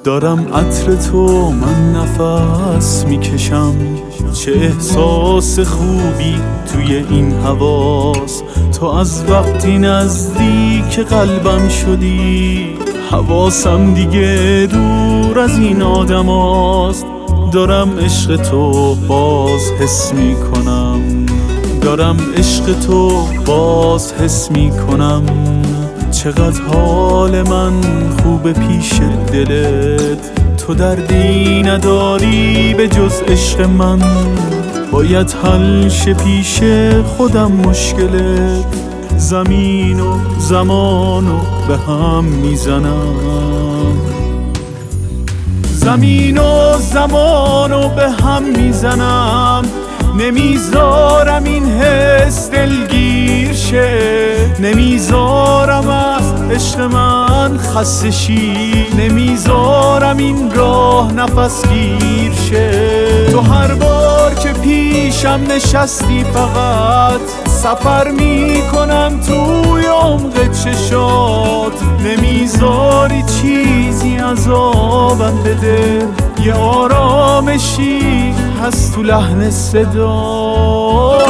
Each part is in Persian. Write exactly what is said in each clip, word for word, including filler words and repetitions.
دارم عطر تو من نفس میکشم، چه احساس خوبی توی این حواس. تو از وقتی نزدیک قلبم شدی، حواسم دیگه دور از این آدم هاست. دارم عشق تو باز حس میکنم، دارم عشق تو باز حس میکنم. چقدر حال من خوب پیش دلت، تو دردی نداری به جز عشق من. باید حل شه پیش خودم مشکلت، زمین و زمانو به هم میزنم، زمین و زمانو به هم میزنم. نمیذارم این حس دلگیر شه، نمیذارم از عشق من خسته شی، نمیذارم این راه نفس گیر شه. تو هر بار که پیشم نشستی فقط سفر میکنم توی عمق چشات. نمیذاری چیزی عذابم بده، یه آرامشی هست تو لحن صدات.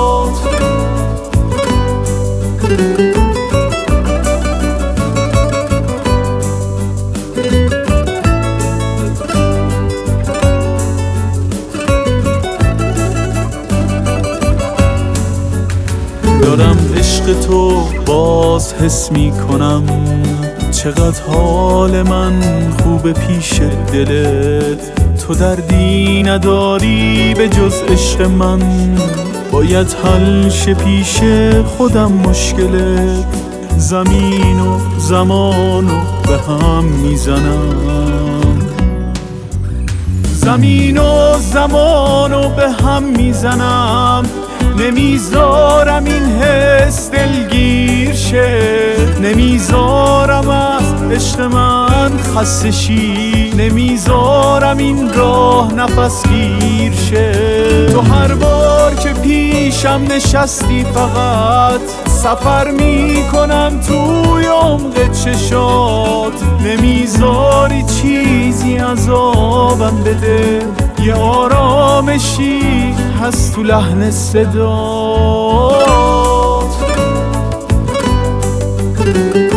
دارم عشق تو باز حس میکنم، چقدر حال من خوب پیش دلت. تو دردی نداری به جز عشق من، باید حل شه پیش خودم مشکلت. زمین و زمانو به هم میزنم، زمین و زمانو به هم میزنم. نمیذارم این حس دلگیر شه، نمیذارم از عشق من خسته شی، نمیذارم این راه نفس گیر شه. تو هر بار که پیشم نشستی فقط سفر میکنم توی عمق چشات. نمیذاری چیزی عذابم بده، یه آرامشی هست تو لحن صدات.